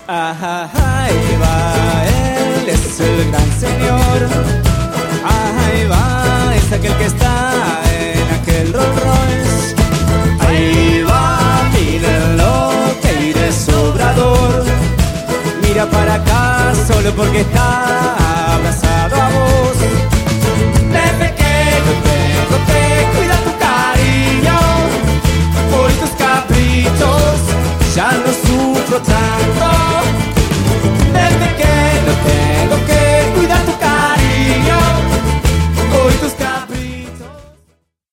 Ajá, ahí va, él es el gran señor. Ahí va, es aquel que está en aquel Rolls Royce. Ahí va, mírenlo, que iré sobrador. Mira para acá solo porque está abrazado a vos. De pequeño tengo que cuidar tu cariño, por tus caprichos ya no sufro tanto.